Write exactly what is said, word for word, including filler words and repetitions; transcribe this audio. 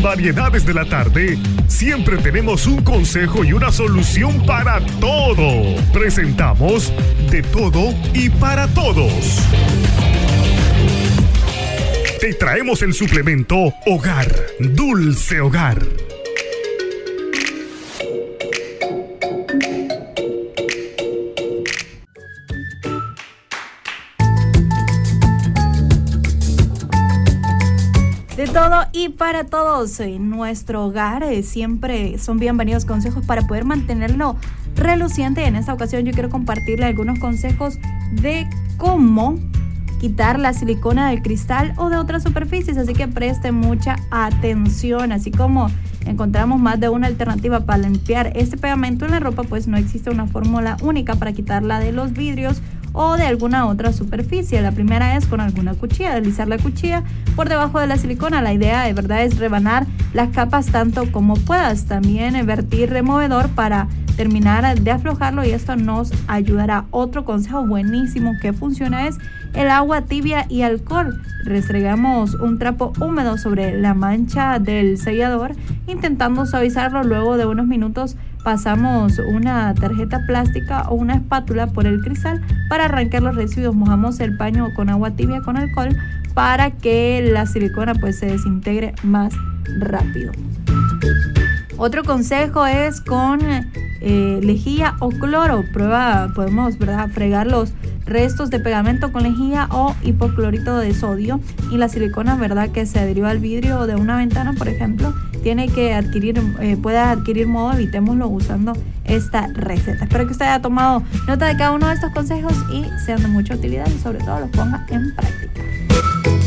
En Variedades de la Tarde, siempre tenemos un consejo y una solución para todo. Presentamos De Todo y Para Todos. Te traemos el suplemento Hogar, Dulce Hogar. De todo y para todos en nuestro hogar, eh, siempre son bienvenidos consejos para poder mantenerlo reluciente. En esta ocasión yo quiero compartirle algunos consejos de cómo quitar la silicona del cristal o de otras superficies, así que preste mucha atención. Así como encontramos más de una alternativa para limpiar este pegamento en la ropa, pues no existe una fórmula única para quitarla de los vidrios o de alguna otra superficie. La primera es con alguna cuchilla, deslizar la cuchilla por debajo de la silicona. La idea de verdad es rebanar las capas tanto como puedas. También vertir removedor para terminar de aflojarlo y esto nos ayudará. Otro consejo buenísimo que funciona es el agua tibia y alcohol. Restregamos un trapo húmedo sobre la mancha del sellador intentando suavizarlo. Luego de unos minutos pasamos una tarjeta plástica o una espátula por el cristal para arrancar los residuos. Mojamos el paño con agua tibia con alcohol para que la silicona pues se desintegre más rápido. Otro consejo es con eh, lejía o cloro. Prueba, podemos, ¿verdad?, fregar los restos de pegamento con lejía o hipoclorito de sodio, y la silicona, ¿verdad?, que se adhirió al vidrio de una ventana, por ejemplo, tiene que adquirir, eh, puede adquirir moho. Evitémoslo usando esta receta. Espero que usted haya tomado nota de cada uno de estos consejos y sean de mucha utilidad y sobre todo los ponga en práctica.